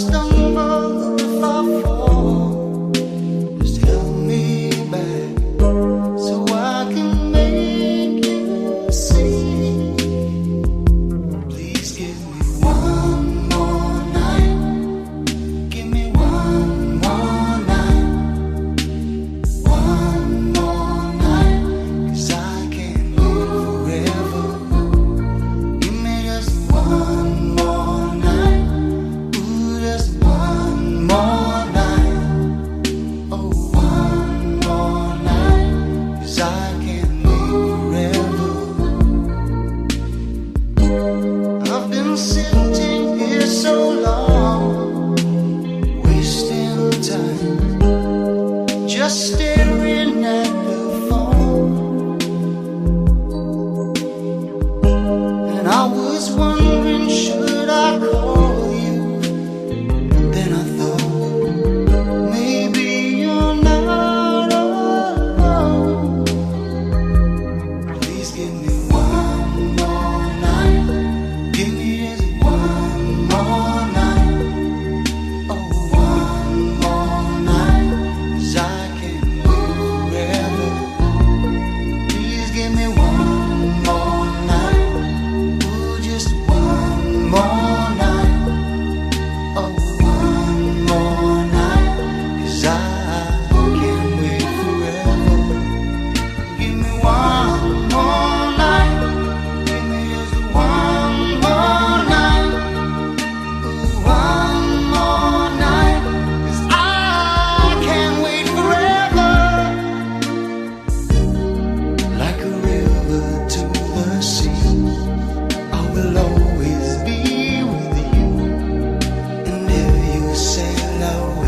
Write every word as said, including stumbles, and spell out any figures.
stumble, if I fall, just help me back so I can make you see. Please give me one more night. Give me one more night. One more night, 'cause I can't live forever. Give me just one more night. Ooh, just one more night. Oh, one more night, 'cause I can't live forever. I've been sitting here so long, wasting time, just staring at the phone. And I was wondering, should I call you? Then I thought, maybe you're not alone. Please give me one more night. Give me just one more night. Oh, one more night, 'cause I can't live forever. Please give me one more night. Ooh, just one more night. Oh, one more night, 'cause I can't wait forever. Give me one more night. Give me just one more night. Ooh, one more night, 'cause I can't wait forever. Like a river to the sea, I will always be with you. And if you sail away,